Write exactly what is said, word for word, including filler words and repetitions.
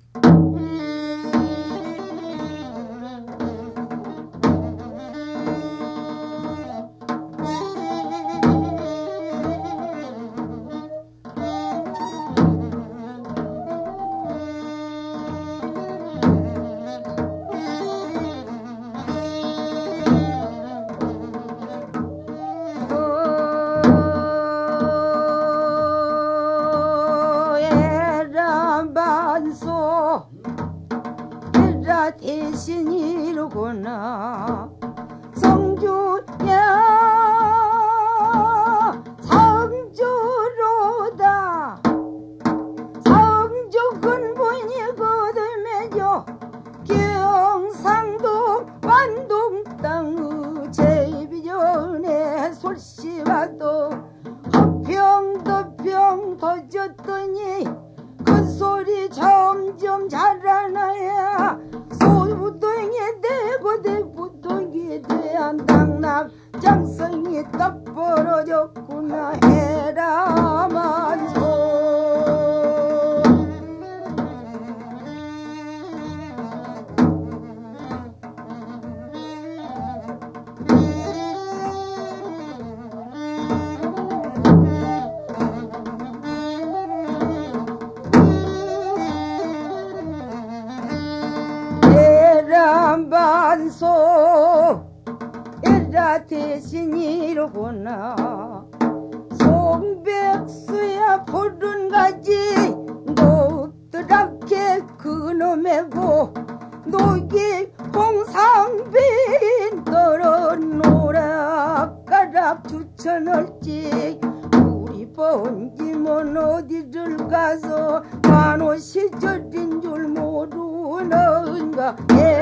대신이로구나 성주야 성주로다 성주 근본이 거듭매죠 경상도 완동 땅의 제비전에 솔씨와도 허평도평 터졌더니 그 소리 점점 자라나야 소부동이 되고 대부동이 대한 당납 장성이 딱 벌어졌구나 해라만소 반소 에라 대신이로구나 송백수야 푸른가지 노드랗게 그놈의고 녹이 홍상빈 떨은 노락가락 주천을지 우리 번지면 어디를 가서 관호 시절인 줄 모르는가